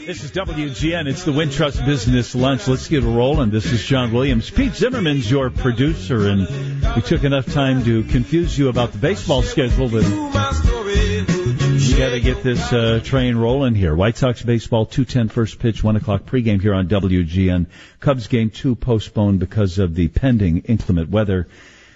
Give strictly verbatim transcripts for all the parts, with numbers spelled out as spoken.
This is W G N. It's the Wintrust Business Lunch. Let's get a rolling. This is John Williams. Pete Zimmerman's your producer, and we took enough time to confuse you about the baseball schedule that we got to get this uh, train rolling here. White Sox baseball, two ten first pitch, one o'clock pregame here on W G N. Cubs game two postponed because of the pending inclement weather.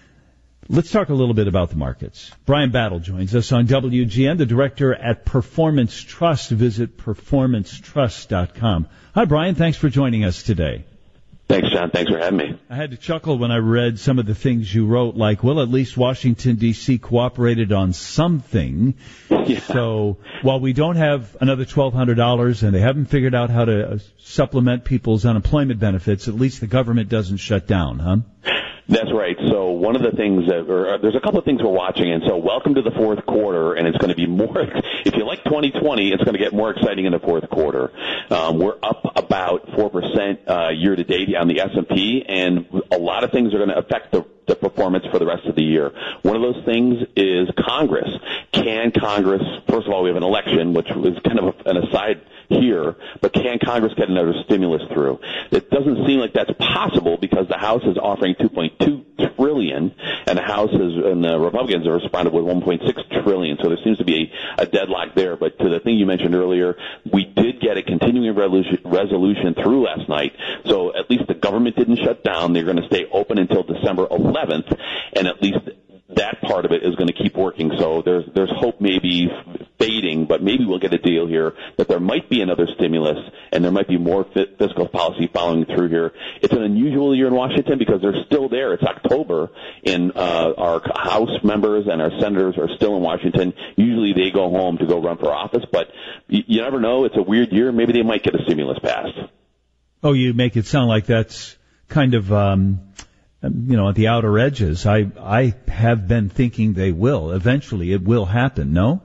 Let's talk a little bit about the markets. Brian Battle joins us on W G N, the director at Performance Trust. Visit performance trust dot com. Hi, Brian. Thanks for joining us today. Thanks, John. Thanks for having me. I had to chuckle when I read some of the things you wrote, like, well, at least Washington, D C cooperated on something. Yeah. So while we don't have another twelve hundred dollars and they haven't figured out how to uh, supplement people's unemployment benefits, at least the government doesn't shut down, huh? That's right. So one of the things that, or there's a couple of things we're watching, and so welcome to the fourth quarter, and it's going to be more, if you like twenty twenty, it's going to get more exciting in the fourth quarter. Um, we're up about four percent uh, year to date on the S and P, and a lot of things are going to affect the, the performance for the rest of the year. One of those things is Congress. Can Congress, first of all, we have an election, which is kind of an aside here, but can Congress get another stimulus through? It doesn't seem like that's possible because the House is offering two point two trillion dollars, and the House is, and the Republicans have responded with one point six trillion dollars. So there seems to be a, a deadlock there. But to the thing you mentioned earlier, we did get a continuing resolution, resolution through last night. So at least the government didn't shut down. They're going to stay open until December eleventh, and at least that part of it is going to keep working. So there's there's hope maybe fading, but maybe we'll get a deal here that there might be another stimulus and there might be more fiscal policy following through here. It's an unusual year in Washington because they're still there. It's October, and uh, our House members and our senators are still in Washington. Usually they go home to go run for office, but you, you never know. It's a weird year. Maybe they might get a stimulus passed. Oh, you make it sound like that's kind of... Um you know, at the outer edges. I I have been thinking they will. Eventually it will happen, no?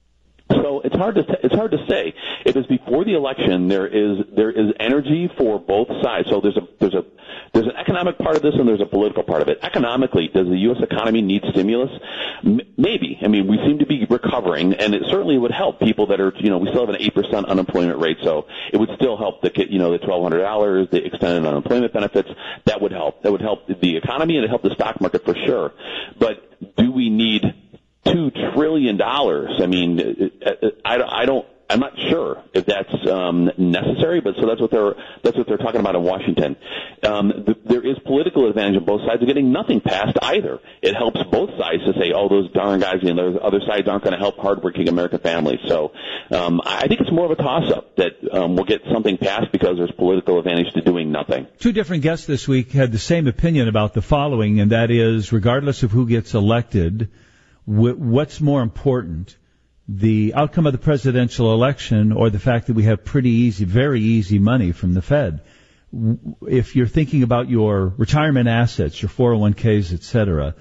So it's hard to it's hard to say. If it's before the election, there is there is energy for both sides. So there's a there's a there's an economic part of this and there's a political part of it. Economically, does the U S economy need stimulus? M- maybe. I mean, we seem to be recovering, and it certainly would help people that are, you know, we still have an eight percent unemployment rate, so it would still help the, you know, the twelve hundred dollars, the extended unemployment benefits. That would help. That would help the economy and it help the stock market for sure. But do we need two trillion dollars? I mean, I, I don't. I'm not sure if that's um, necessary, but so that's what they're that's what they're talking about in Washington. Um, th- there is political advantage on both sides of getting nothing passed either. It helps both sides to say, "Oh, those darn guys and those other sides aren't going to help hardworking American families." So um, I think it's more of a toss-up that um, we'll get something passed because there's political advantage to doing nothing. Two different guests this week had the same opinion about the following, and that is, regardless of who gets elected, wh- what's more important? The outcome of the presidential election or the fact that we have pretty easy, very easy money from the Fed. If you're thinking about your retirement assets, your four oh one k's, et cetera,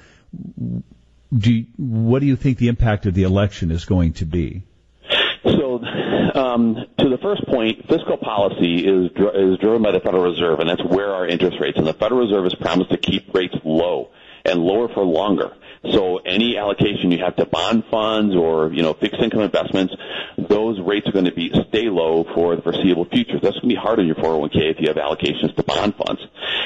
do you, what do you think the impact of the election is going to be? So, um, to the first point, fiscal policy is dr- is driven by the Federal Reserve, and that's where our interest rates. And the Federal Reserve has promised to keep rates low and lower for longer. So any allocation you have to bond funds or, you know, fixed income investments, those rates are going to be stay low for the foreseeable future. That's going to be hard on your four oh one k if you have allocations to bond funds.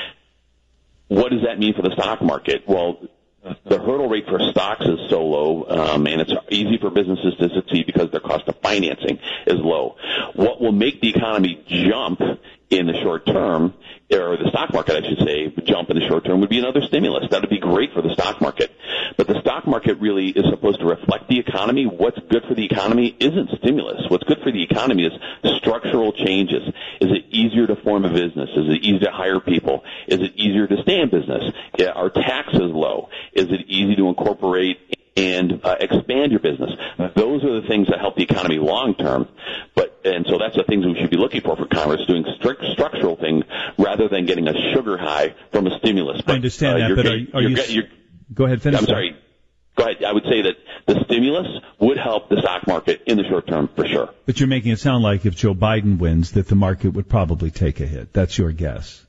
What does that mean for the stock market? Well, the hurdle rate for stocks is so low, um, and it's easy for businesses to succeed because their cost of financing is low. What will make the economy jump in the short term, or the stock market, I should say, jump in the short term, would be another stimulus. That would be great for the stock market. But the stock market really is supposed to reflect the economy. What's good for the economy isn't stimulus. What's good for the economy is structural changes. Is it easier to form a business? Is it easier to hire people? Is it easier to stay in business? Are taxes low? Is it easy to incorporate and uh, expand your business? Those are the things that help the economy long term. But and so that's the things we should be looking for for Congress, doing strict structural things rather than getting a sugar high from a stimulus. But, I understand uh, that, but are, are you... You're, go ahead, finish. I'm sorry. Go ahead. I would say that the stimulus would help the stock market in the short term for sure. But you're making it sound like if Joe Biden wins, that the market would probably take a hit. That's your guess. I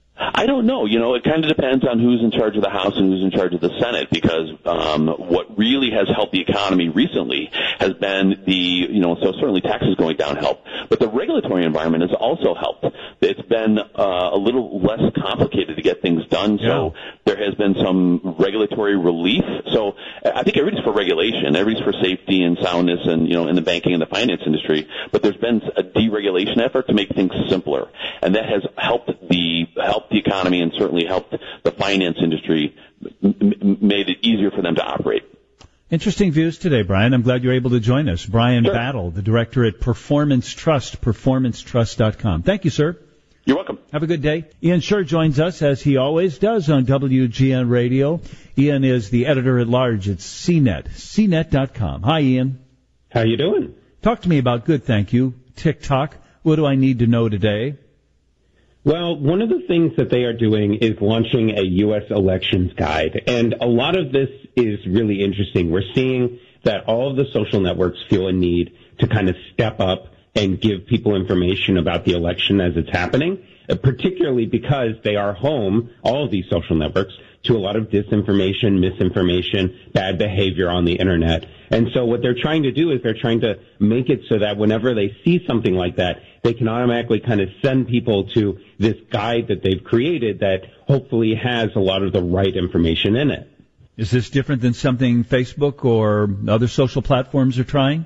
I don't know. You know, it kind of depends on who's in charge of the House and who's in charge of the Senate, because um, what really has helped the economy recently has been the, you know, so certainly taxes going down help, but the regulatory environment has also helped. It's been uh, a little less complicated to get things done, so yeah. there has been some regulatory relief. So I think everybody's for regulation, everybody's for safety and soundness, and you know, in the banking and the finance industry. But there's been a deregulation effort to make things simpler, and that has helped the helped the economy and certainly helped the finance industry, m- made it easier for them to operate. Interesting views today, Brian. I'm glad you're able to join us. Brian sure. Battle, the director at Performance Trust, performance trust dot com. Thank you, sir. You're welcome. Have a good day. Ian Sherr joins us, as he always does, on W G N Radio. Ian is the editor-at-large at C net, C net dot com. Hi, Ian. How you doing? Talk to me about, good, thank you, TikTok. What do I need to know today? Well, one of the things that they are doing is launching a U S elections guide, and a lot of this is really interesting. We're seeing that all of the social networks feel a need to kind of step up and give people information about the election as it's happening, particularly because they are home, all of these social networks, to a lot of disinformation, misinformation, bad behavior on the internet. And so what they're trying to do is they're trying to make it so that whenever they see something like that, they can automatically kind of send people to this guide that they've created that hopefully has a lot of the right information in it. Is this different than something Facebook or other social platforms are trying?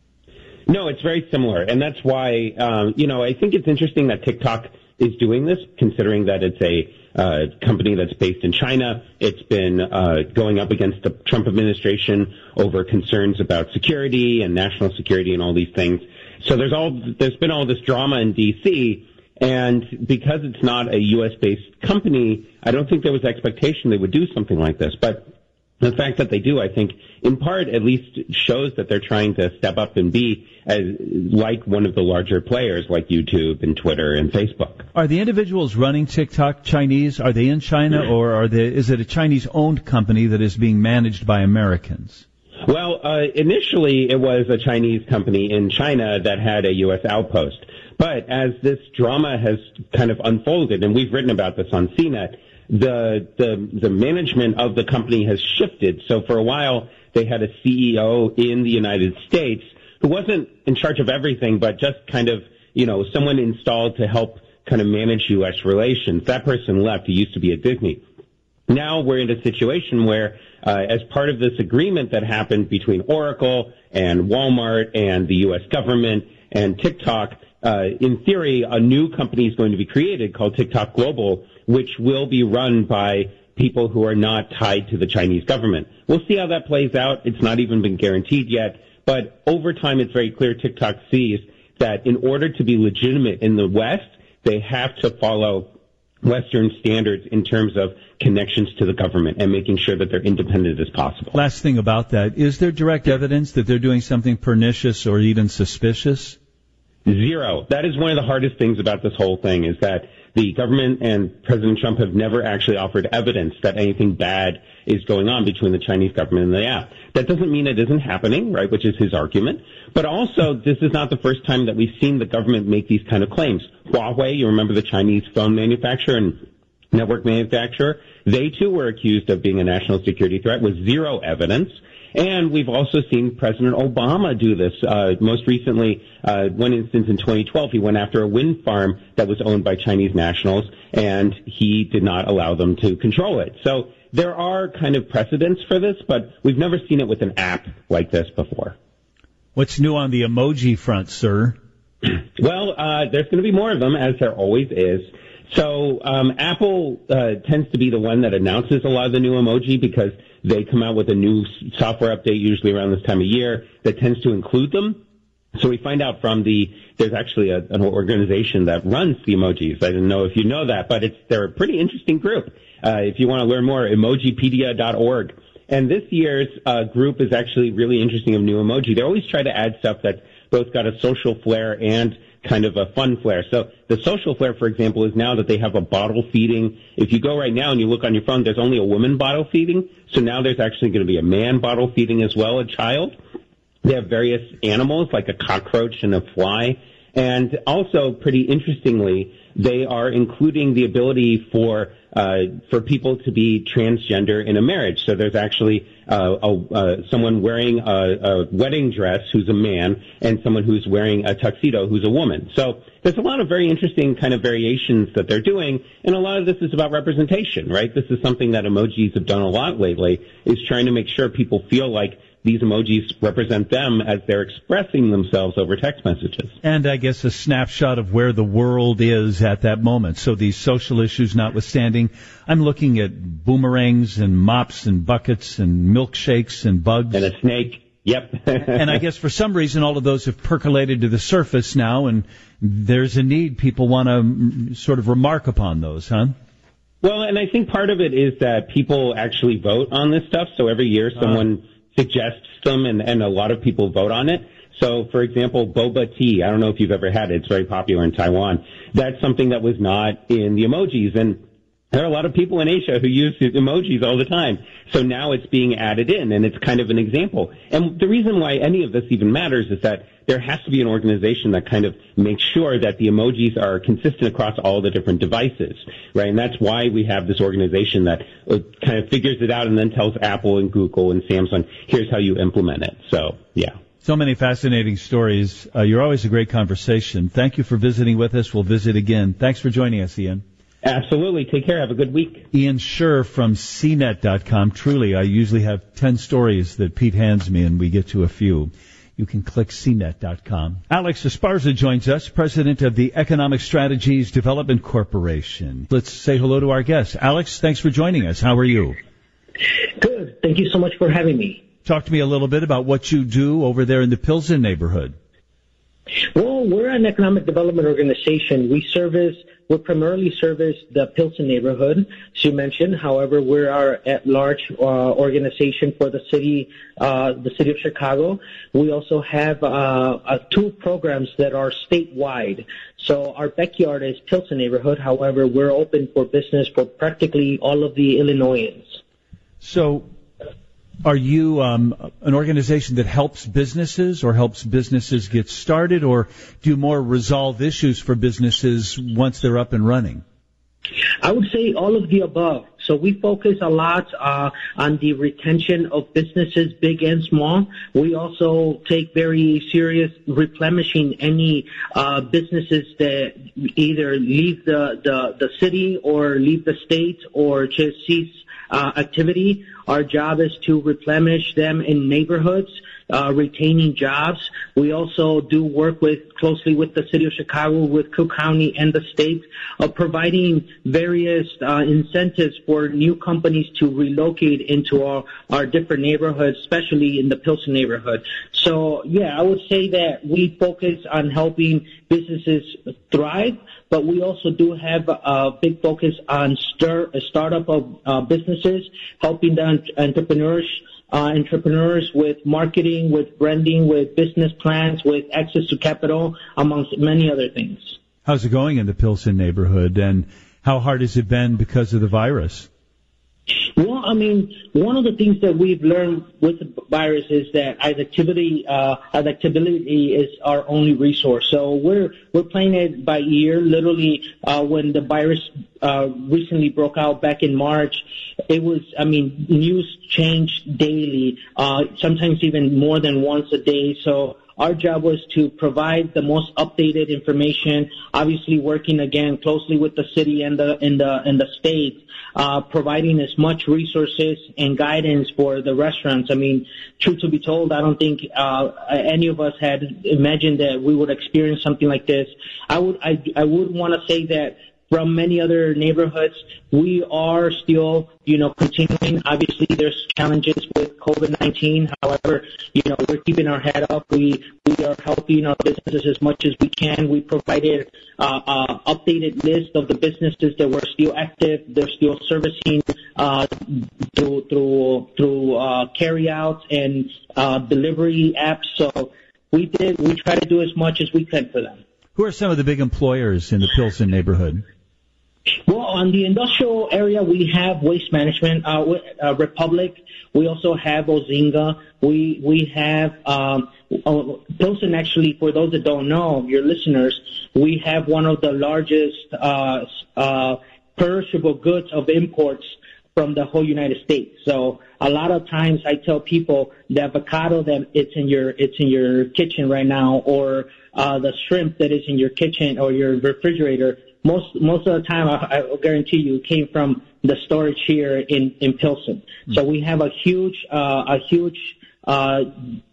No, it's very similar. And that's why, um, you know, I think it's interesting that TikTok is doing this, considering that it's a uh, company that's based in China. It's been uh, going up against the Trump administration over concerns about security and national security and all these things. So there's all there's been all this drama in D C, and because it's not a U S-based company, I don't think there was expectation they would do something like this. But the fact that they do, I think, in part at least shows that they're trying to step up and be as like one of the larger players like YouTube and Twitter and Facebook. Are the individuals running TikTok Chinese? Are they in China, or are they, is it a Chinese-owned company that is being managed by Americans? Well, uh, initially it was a Chinese company in China that had a U S outpost. But as this drama has kind of unfolded, and we've written about this on C net, the, the, the management of the company has shifted. So for a while, they had a C E O in the United States who wasn't in charge of everything, but just kind of, you know, someone installed to help kind of manage U S relations. That person left. He used to be at Disney. Now we're in a situation where, uh, as part of this agreement that happened between Oracle and Walmart and the U S government and TikTok, uh, in theory, a new company is going to be created called TikTok Global, which will be run by people who are not tied to the Chinese government. We'll see how that plays out. It's not even been guaranteed yet. But over time, it's very clear TikTok sees that in order to be legitimate in the West, they have to follow Western standards in terms of connections to the government and making sure that they're independent as possible. Last thing about that, is there direct evidence that they're doing something pernicious or even suspicious? Zero. That is one of the hardest things about this whole thing, is that the government and President Trump have never actually offered evidence that anything bad is going on between the Chinese government and the app. That doesn't mean it isn't happening, right, which is his argument. But also, this is not the first time that we've seen the government make these kind of claims. Huawei, you remember the Chinese phone manufacturer and network manufacturer? They, too, were accused of being a national security threat with zero evidence. And we've also seen President Obama do this. Uh, most recently, uh, one instance in twenty twelve, he went after a wind farm that was owned by Chinese nationals, and he did not allow them to control it. So there are kind of precedents for this, but we've never seen it with an app like this before. What's new on the emoji front, sir? Well, uh, there's going to be more of them, as there always is. So um, Apple uh, tends to be the one that announces a lot of the new emoji because they come out with a new software update usually around this time of year that tends to include them. So we find out from the, there's actually a, an organization that runs the emojis. I didn't know if you know that, but it's, they're a pretty interesting group. Uh, if you want to learn more, emojipedia dot org. And this year's uh, group is actually really interesting of new emoji. They always try to add stuff that's both got a social flair and kind of a fun flair. So the social flair, for example, is now that they have a bottle feeding. If you go right now and you look on your phone, there's only a woman bottle feeding. So now there's actually going to be a man bottle feeding as well, a child. They have various animals like a cockroach and a fly. And also, pretty interestingly, they are including the ability for uh, for people to be transgender in a marriage. So there's actually uh, a, uh, someone wearing a, a wedding dress who's a man and someone who's wearing a tuxedo who's a woman. So there's a lot of very interesting kind of variations that they're doing, and a lot of this is about representation, right? This is something that emojis have done a lot lately, is trying to make sure people feel like these emojis represent them as they're expressing themselves over text messages. And I guess a snapshot of where the world is at that moment. So these social issues notwithstanding, I'm looking at boomerangs and mops and buckets and milkshakes and bugs. And a snake. Yep. And I guess for some reason all of those have percolated to the surface now, and there's a need. People want to sort of remark upon those, huh? Well, and I think part of it is that people actually vote on this stuff. So every year someone... Uh. suggests them, and, and a lot of people vote on it. So, for example, boba tea. I don't know if you've ever had it. It's very popular in Taiwan. That's something that was not in the emojis. And there are a lot of people in Asia who use emojis all the time. So now it's being added in, and it's kind of an example. And the reason why any of this even matters is that there has to be an organization that kind of makes sure that the emojis are consistent across all the different devices, right? And that's why we have this organization that kind of figures it out and then tells Apple and Google and Samsung, here's how you implement it. So, yeah. So many fascinating stories. Uh, you're always a great conversation. Thank you for visiting with us. We'll visit again. Thanks for joining us, Ian. Absolutely. Take care. Have a good week. Ian Scherr from C net dot com. Truly, I usually have ten stories that Pete hands me, and we get to a few. You can click C net dot com. Alex Esparza joins us, president of the Economic Strategies Development Corporation. Let's say hello to our guest. Alex, thanks for joining us. How are you? Good. Thank you so much for having me. Talk to me a little bit about what you do over there in the Pilsen neighborhood. Well, we're an economic development organization. We service, we primarily service the Pilsen neighborhood, as you mentioned. However, we're our at-large uh, organization for the city, uh, the city of Chicago. We also have uh, uh, two programs that are statewide. So our backyard is Pilsen neighborhood. However, we're open for business for practically all of the Illinoisans. So, are you um, an organization that helps businesses or helps businesses get started, or do you more resolve issues for businesses once they're up and running? I would say all of the above. So we focus a lot uh, on the retention of businesses, big and small. We also take very serious replenishing any uh, businesses that either leave the, the, the city or leave the state or just cease uh, activity. Our job is to replenish them in neighborhoods, uh, retaining jobs. We also do work with closely with the city of Chicago, with Cook County and the state, of uh, providing various uh, incentives for new companies to relocate into our, our different neighborhoods, especially in the Pilsen neighborhood. So, yeah, I would say that we focus on helping businesses thrive, but we also do have a big focus on stir, a startup of uh, businesses, helping the entrepreneurs uh, entrepreneurs with marketing, with branding, with business plans, with access to capital, amongst many other things. How's it going in the Pilsen neighborhood, and how hard has it been because of the virus? Well, I mean, one of the things that we've learned with the virus is that adaptability, uh, adaptability is our only resource. So we're we're playing it by ear. Literally, uh, when the virus uh, recently broke out back in March, it was, I mean, news changed daily, uh, sometimes even more than once a day. So our job was to provide the most updated information, obviously working again closely with the city and the and the and the state, uh, providing as much resources and guidance for the restaurants. I mean, truth to be told, I don't think uh, any of us had imagined that we would experience something like this. I would I, I would want to say that from many other neighborhoods, we are still, you know, continuing. Obviously, there's challenges with COVID nineteen. However, you know, we're keeping our head up. We we are helping our businesses as much as we can. We provided uh, uh, updated list of the businesses that were still active. They're still servicing uh, through through through uh, carryout and uh, delivery apps. So we did. We try to do as much as we can for them. Who are some of the big employers in the Pilsen neighborhood? Well, on the industrial area, we have Waste Management, uh, uh, Republic. We also have Ozinga. We we have um, Pilsen. Actually, for those that don't know, your listeners, we have one of the largest uh, uh, perishable goods of imports from the whole United States. So a lot of times I tell people the avocado that it's in your it's in your kitchen right now, or uh, the shrimp that is in your kitchen or your refrigerator. Most most of the time, I, I will guarantee you, it came from the storage here in in Pilsen. Mm. So we have a huge uh, a huge uh,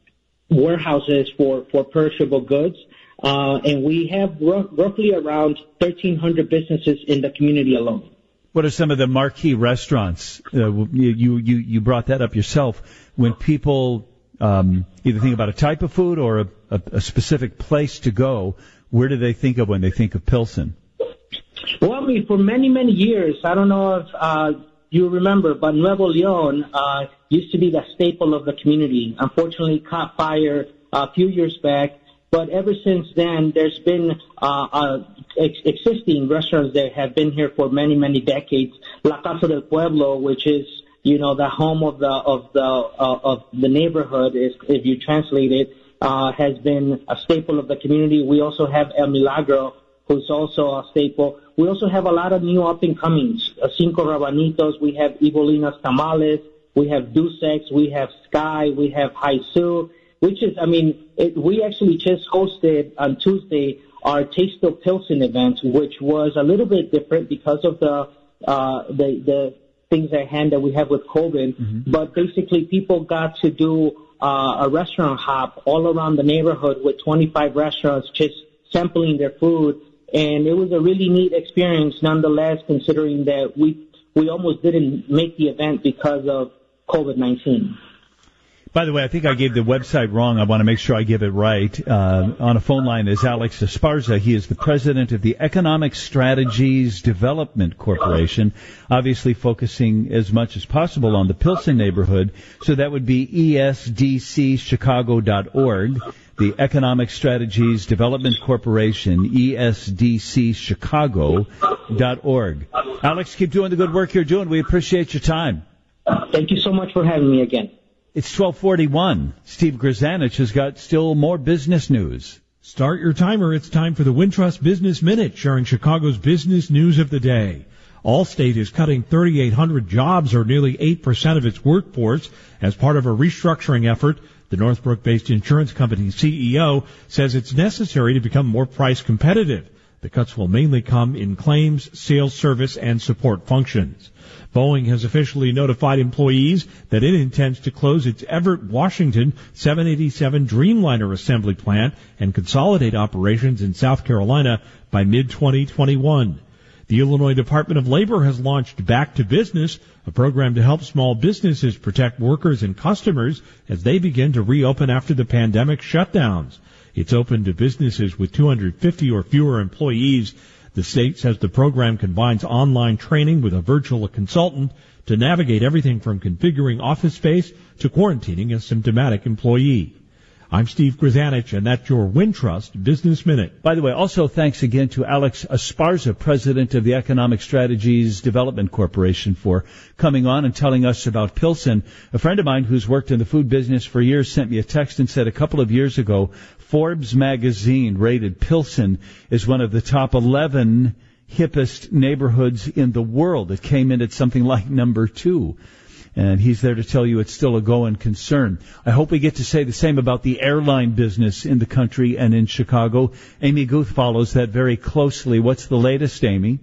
warehouses for for perishable goods, uh, and we have r- roughly around thirteen hundred businesses in the community alone. What are some of the marquee restaurants? Uh, you, you, you brought that up yourself. When people um, either think about a type of food or a, a, a specific place to go, where do they think of when they think of Pilsen? Well, I mean, for many, many years, I don't know if uh, you remember, but Nuevo Leon uh, used to be the staple of the community. Unfortunately, caught fire a few years back. But ever since then, there's been uh, uh, ex- existing restaurants that have been here for many, many decades. La Casa del Pueblo, which is, you know, the home of the of the uh, of the neighborhood, is, if you translate it, uh, has been a staple of the community. We also have El Milagro, who's also a staple. We also have a lot of new up and comings. Uh, Cinco Rabanitos. We have Ibolina's Tamales. We have Dos Equis. We have Sky. We have Haisu. Which is, I mean, it, we actually just hosted on Tuesday our Taste of Pilsen event, which was a little bit different because of the uh, the, the things at hand that we have with COVID. Mm-hmm. But basically, people got to do uh, a restaurant hop all around the neighborhood with twenty-five restaurants just sampling their food. And it was a really neat experience nonetheless, considering that we we almost didn't make the event because of COVID nineteen. By the way, I think I gave the website wrong. I want to make sure I give it right. Uh, on a phone line is Alex Esparza. He is the president of the Economic Strategies Development Corporation, obviously focusing as much as possible on the Pilsen neighborhood. So that would be E S D C chicago dot org, the Economic Strategies Development Corporation, E S D C chicago dot org. Alex, keep doing the good work you're doing. We appreciate your time. Thank you so much for having me again. It's twelve forty-one. Steve Grzanich has got still more business news. Start your timer. It's time for the Wintrust Business Minute, sharing Chicago's business news of the day. Allstate is cutting thirty-eight hundred jobs, or nearly eight percent of its workforce, as part of a restructuring effort. The Northbrook-based insurance company's C E O says it's necessary to become more price competitive. The cuts will mainly come in claims, sales service, and support functions. Boeing has officially notified employees that it intends to close its Everett, Washington seven eighty-seven Dreamliner assembly plant and consolidate operations in South Carolina by mid twenty twenty-one. The Illinois Department of Labor has launched Back to Business, a program to help small businesses protect workers and customers as they begin to reopen after the pandemic shutdowns. It's open to businesses with two hundred fifty or fewer employees. The state says the program combines online training with a virtual consultant to navigate everything from configuring office space to quarantining a symptomatic employee. I'm Steve Grzanich, and that's your Wintrust Business Minute. By the way, also thanks again to Alex Esparza, president of the Economic Strategies Development Corporation, for coming on and telling us about Pilsen. A friend of mine who's worked in the food business for years sent me a text and said a couple of years ago, Forbes magazine rated Pilsen as one of the top eleven hippest neighborhoods in the world. It came in at something like number two. And he's there to tell you it's still a going concern. I hope we get to say the same about the airline business in the country and in Chicago. Amy Guth follows that very closely. What's the latest, Amy?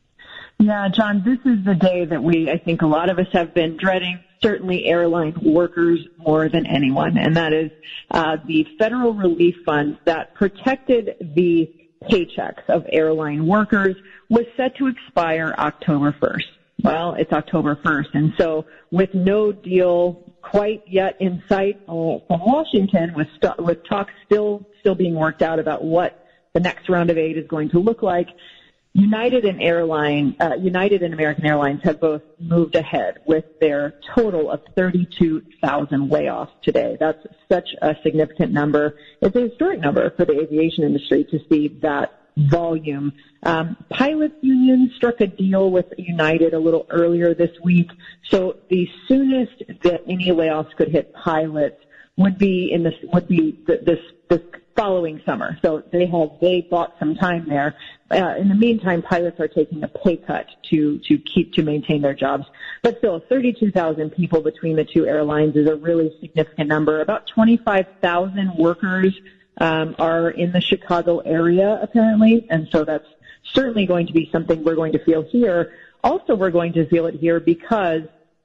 Yeah, John, this is the day that we, I think a lot of us have been dreading, certainly airline workers more than anyone, and that is uh, the federal relief funds that protected the paychecks of airline workers was set to expire October first. Well, it's October first, and so with no deal quite yet in sight uh, from Washington, with st- with talks still still being worked out about what the next round of aid is going to look like, United and Airline, uh, United and American Airlines have both moved ahead with their total of thirty-two thousand layoffs today. That's such a significant number. It's a historic number for the aviation industry to see that volume. Um, pilots union struck a deal with United a little earlier this week, so the soonest that any layoffs could hit pilots would be in this would be the, this this following summer. So they have they bought some time there. Uh, in the meantime, pilots are taking a pay cut to to keep to maintain their jobs. But still, thirty-two thousand people between the two airlines is a really significant number. About twenty-five thousand workers um, are in the Chicago area apparently, and so that's certainly going to be something we're going to feel here. Also, we're going to feel it here because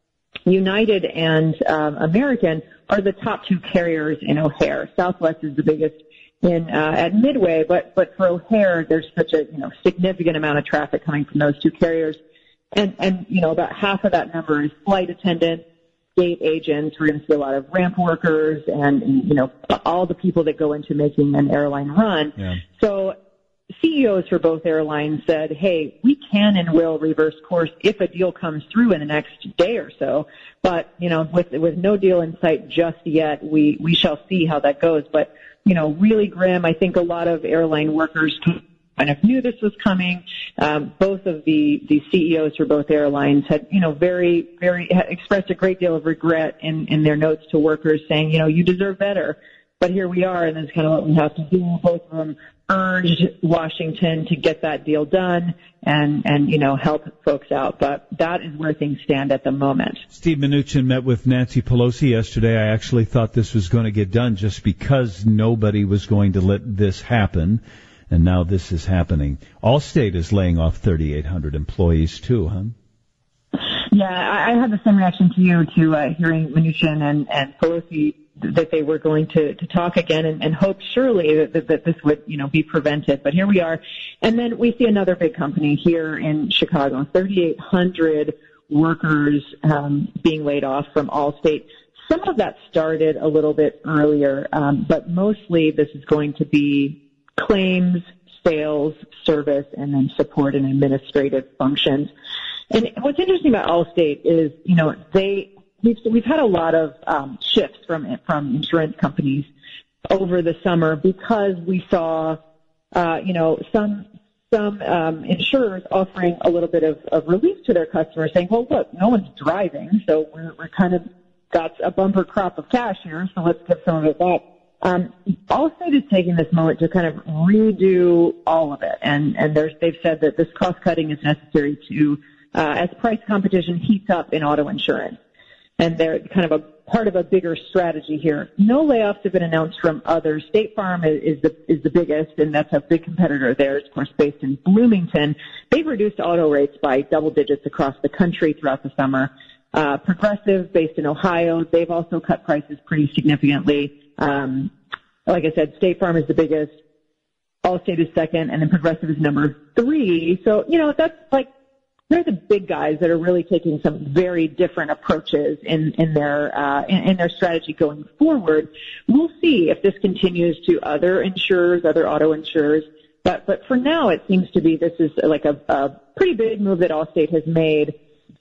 United and um, American are the top two carriers in O'Hare. Southwest is the biggest in uh, at Midway, but but for O'Hare, there's such a you know significant amount of traffic coming from those two carriers, and and you know about half of that number is flight attendants, gate agents. We're going to see a lot of ramp workers, and, and you know all the people that go into making an airline run. Yeah. So C E Os for both airlines said, hey, we can and will reverse course if a deal comes through in the next day or so. But, you know, with with no deal in sight just yet, we, we shall see how that goes. But, you know, really grim. I think a lot of airline workers kind of knew this was coming. Um, both of the, the C E Os for both airlines had, you know, very, very expressed a great deal of regret in, in their notes to workers saying, you know, you deserve better. But here we are, and that's kind of what we have to do. Both of them urged Washington to get that deal done and, and, you know, help folks out. But that is where things stand at the moment. Steve Mnuchin met with Nancy Pelosi yesterday. I actually thought this was going to get done just because nobody was going to let this happen. And now this is happening. Allstate is laying off thirty-eight hundred employees, too, huh? Yeah, I, I had the same reaction to you to uh, hearing Mnuchin and, and Pelosi that they were going to, to talk again and, and hope surely that, that this would, you know, be prevented. But here we are. And then we see another big company here in Chicago, thirty-eight hundred workers um, being laid off from Allstate. Some of that started a little bit earlier, um, but mostly this is going to be claims, sales, service, and then support and administrative functions. And what's interesting about Allstate is, you know, they We've, we've had a lot of um, shifts from from insurance companies over the summer because we saw, uh, you know, some some um, insurers offering a little bit of, of relief to their customers, saying, "Well, look, no one's driving, so we're we're kind of got a bumper crop of cash here, so let's give some of it back." Um, Allstate is taking this moment to kind of redo all of it, and and there's, they've said that this cost cutting is necessary to uh, as price competition heats up in auto insurance. And they're kind of a part of a bigger strategy here. No layoffs have been announced from others. State Farm is, is the is the biggest, and that's a big competitor there. It's, of course, based in Bloomington. They've reduced auto rates by double digits across the country throughout the summer. Uh, Progressive, based in Ohio, they've also cut prices pretty significantly. Um, like I said, State Farm is the biggest. Allstate is second, and then Progressive is number three. So, you know, that's like, they're the big guys that are really taking some very different approaches in, in their uh, in, in their strategy going forward. We'll see if this continues to other insurers, other auto insurers. But but for now, it seems to be this is like a, a pretty big move that Allstate has made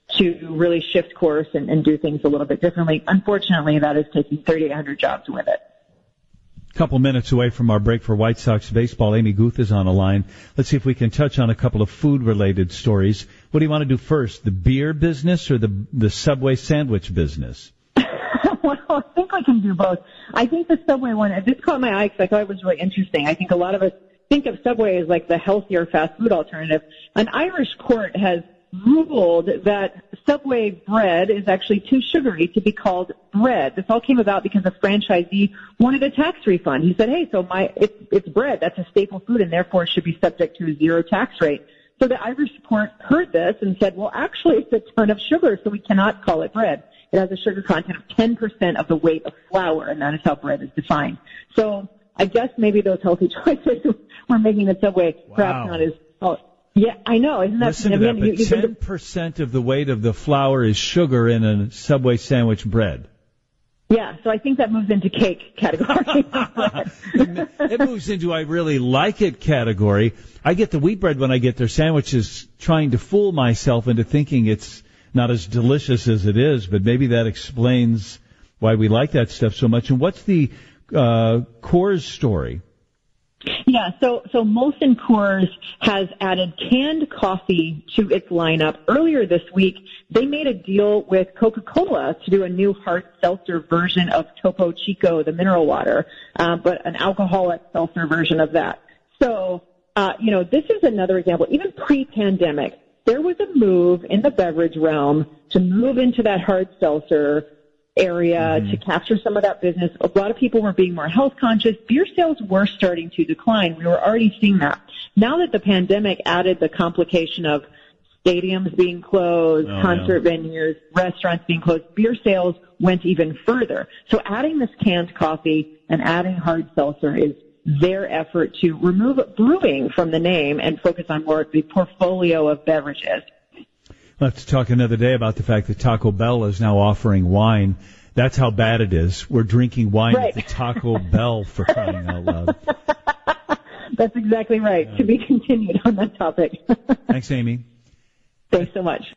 to really shift course and, and do things a little bit differently. Unfortunately, that is taking thirty-eight hundred jobs with it. Couple minutes away from our break for White Sox baseball. Amy Guth is on the line. Let's see if we can touch on a couple of food-related stories. What do you want to do first, the beer business or the the Subway sandwich business? Well, I think I can do both. I think the Subway one, this caught my eye because I thought it was really interesting. I think a lot of us think of Subway as like the healthier fast food alternative. An Irish court has ruled that Subway bread is actually too sugary to be called bread. This all came about because a franchisee wanted a tax refund. He said, hey, so my it's, it's bread. That's a staple food, and therefore it should be subject to a zero tax rate. So the Irish court heard this and said, well, actually, it's a ton of sugar, so we cannot call it bread. It has a sugar content of ten percent of the weight of flour, and that is how bread is defined. So I guess maybe those healthy choices were making the Subway wow. perhaps not as oh, yeah, I know. Isn't that Listen to that, but you, ten percent of the weight of the flour is sugar in a Subway sandwich bread. Yeah, so I think that moves into cake category. It moves into I really like it category. I get the wheat bread when I get their sandwiches, trying to fool myself into thinking it's not as delicious as it is, but maybe that explains why we like that stuff so much. And what's the uh, Coors story? Yeah, so so Molson Coors has added canned coffee to its lineup. Earlier this week, they made a deal with Coca-Cola to do a new hard seltzer version of Topo Chico, the mineral water, uh, but an alcoholic seltzer version of that. So, uh, you know, this is another example. Even pre-pandemic, there was a move in the beverage realm to move into that hard seltzer area mm-hmm. to capture some of that business. A lot of people were being more health conscious. Beer sales were starting to decline. We were already seeing that. Now that the pandemic added the complication of stadiums being closed, oh, concert yeah. venues, restaurants being closed, beer sales went even further. So adding this canned coffee and adding hard seltzer is their effort to remove brewing from the name and focus on more of the portfolio of beverages. We'll have to talk another day about the fact that Taco Bell is now offering wine. That's how bad it is. We're drinking wine right. at the Taco Bell, for crying out loud. That's exactly right. Yeah. To be continued on that topic. Thanks, Amy. Thanks so much.